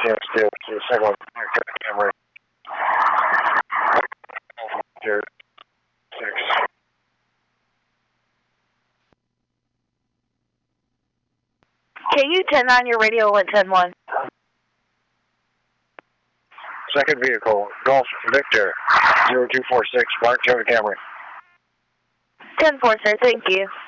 chance to the second one, Camry. 6. Can you turn on your radio at 10-1? Second vehicle, Golf Victor, 0246, Mark Toyota Camry. 10-4, sir, thank you.